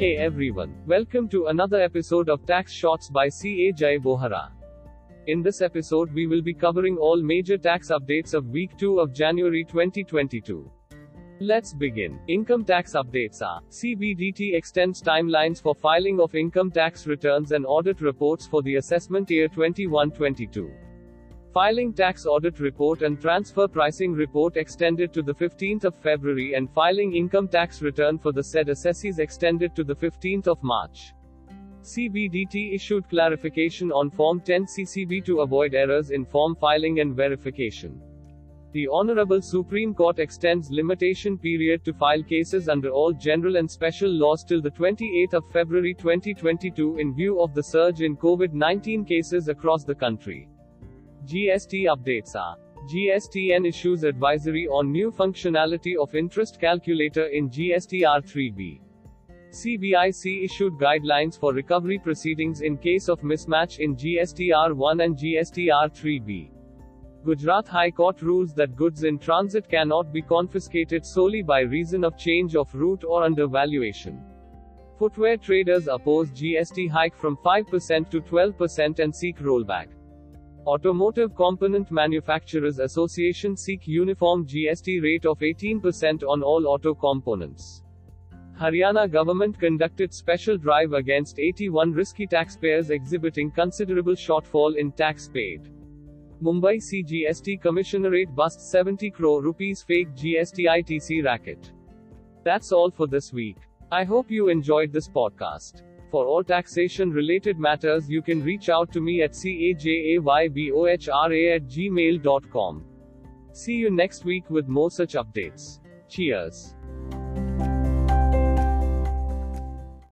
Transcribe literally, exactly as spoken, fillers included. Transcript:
Hey everyone, welcome to another episode of Tax Shots by C A Jay Bohara. In this episode, we will be covering all major tax updates of week two of January twenty twenty-two. Let's begin. Income tax updates are: C B D T extends timelines for filing of income tax returns and audit reports for the assessment year twenty-one twenty-two. Filing tax audit report and transfer pricing report extended to the fifteenth of February and filing income tax return for the said assessees extended to the fifteenth of March. C B D T issued clarification on Form ten C C B to avoid errors in form filing and verification. The Honorable Supreme Court extends limitation period to file cases under all general and special laws till the twenty-eighth of February twenty twenty-two in view of the surge in COVID nineteen cases across the country. G S T updates are: G S T N issues advisory on new functionality of interest calculator in G S T R three B. C B I C issued guidelines for recovery proceedings in case of mismatch in G S T R one and G S T R three B. Gujarat High Court rules that goods in transit cannot be confiscated solely by reason of change of route or undervaluation. Footwear traders oppose G S T hike from five percent to twelve percent and seek rollback. Automotive Component Manufacturers Association seek uniform G S T rate of eighteen percent on all auto components. Haryana government conducted special drive against eighty-one risky taxpayers exhibiting considerable shortfall in tax paid. Mumbai C G S T Commissionerate busts seventy crore rupees fake G S T I T C racket. That's all for this week. I hope you enjoyed this podcast. For all taxation related matters, you can reach out to me at cajaybohra at gmail dot com. See you next week with more such updates. Cheers.